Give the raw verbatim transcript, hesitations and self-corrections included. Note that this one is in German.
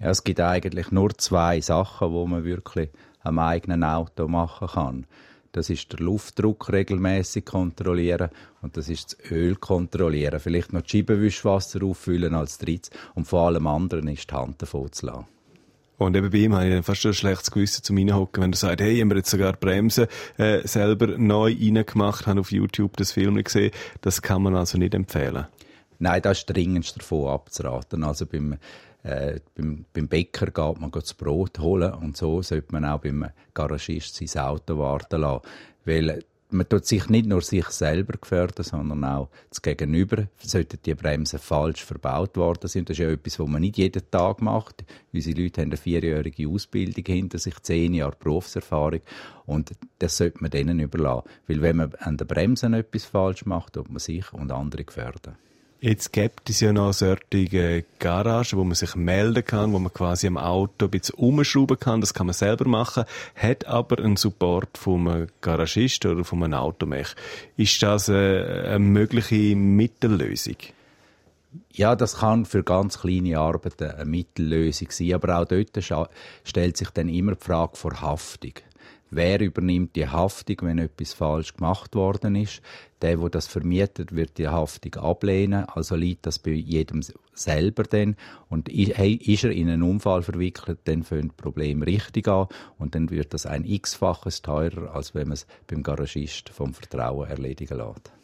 Ja, es gibt eigentlich nur zwei Sachen, wo man wirklich am eigenen Auto machen kann. Das ist der Luftdruck regelmäßig kontrollieren und das ist das Öl kontrollieren. Vielleicht noch das Scheibenwischwasser auffüllen als drittes und vor allem anderen ist die Hand davon zu lassen. Und eben bei ihm habe ich dann fast ein schlechtes Gewissen zum Reinhocken, wenn du sagst, hey, haben wir jetzt sogar die Bremsen äh, selber neu reingemacht, haben auf YouTube das Film gesehen. Das kann man also nicht empfehlen. Nein, das ist dringendst davon abzuraten. Also beim Äh, beim, beim Bäcker geht man das Brot holen und so sollte man auch beim Garagist sein Auto warten lassen. Weil man tut sich nicht nur sich selber gefährden, sondern auch das Gegenüber. Sollten die Bremsen falsch verbaut worden sein, das ist ja etwas, was man nicht jeden Tag macht. Unsere Leute haben eine vierjährige Ausbildung hinter sich, zehn Jahre Berufserfahrung und das sollte man denen überlassen. Weil wenn man an den Bremsen etwas falsch macht, tut man sich und andere gefährden. Jetzt gibt es ja noch solche Garagen, wo man sich melden kann, wo man quasi am Auto ein bisschen umschrauben kann. Das kann man selber machen, hat aber einen Support vom Garagist oder vom Automech. Ist das eine mögliche Mittellösung? Ja, das kann für ganz kleine Arbeiten eine Mittellösung sein, aber auch dort stellt sich dann immer die Frage vor Haftung. Wer übernimmt die Haftung, wenn etwas falsch gemacht worden ist? Der, der das vermietet, wird die Haftung ablehnen. Also liegt das bei jedem selber dann. Und ist er in einen Unfall verwickelt, dann fängt das Problem richtig an. Und dann wird das ein x-faches teurer, als wenn man es beim Garagist vom Vertrauen erledigen lässt.